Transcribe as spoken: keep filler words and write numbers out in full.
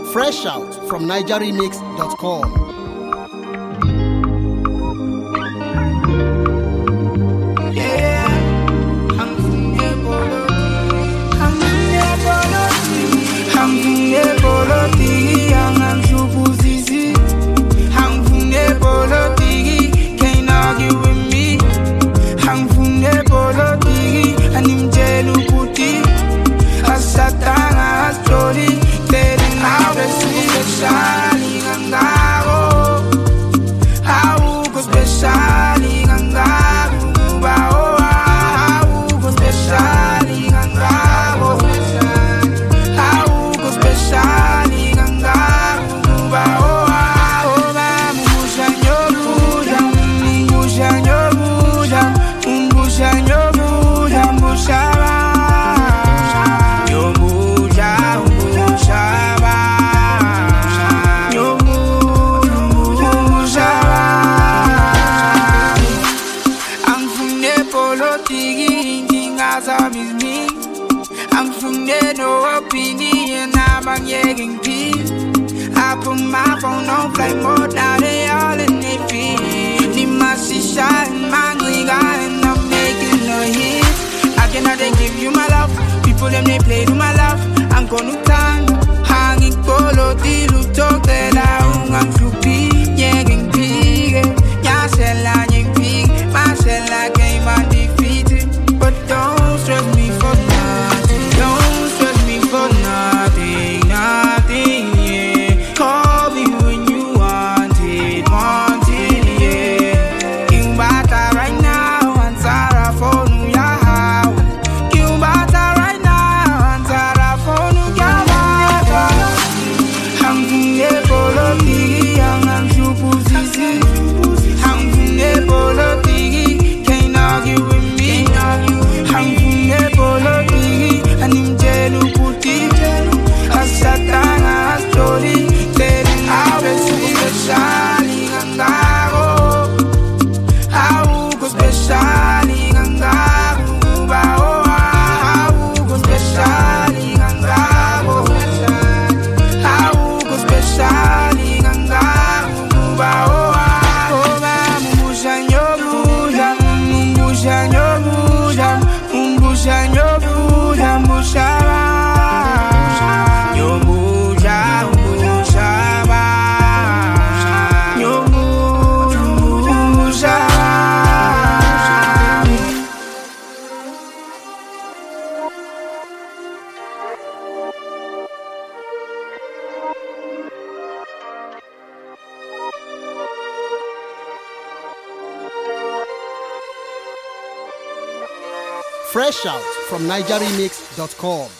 Fresh out from niger remix dot com. I'm from there, no opinion, I'm a getting peace. I put my phone on flight mode, now they all in their feet. Need my shisha and my nigga, and I'm making a hit. I cannot they give you my love, people them they play to my love. I'm gonna turn, hanging polo, dilu talk that I I'm flupi, getting pig. Yasella, yang pig, Marcella came undefeated. But don't stress me for nothing, don't stress me for nothing, nothing, yeah. Call me when you want it, want it, yeah. You better right now, answer a phone, yeah. You better right now, answer a phone, yeah. I'm from the Bolotigi, I'm super easy. I'm from the Bolotigi, can't argue with me. I'm from the Bolotigi, and I'm Jelu Puti. A Satana story, telling how the specially Gangaro. How go specially Gangaro. How go specially Gangaro. How go specially Gangaro. Oh, Mumusha Nyobuja, Mumusha Nyobuja, Mumusha Nyobuja, Mushaba. Nyobuja, Mushaba. Nyobuja. Fresh out from niger remix dot com.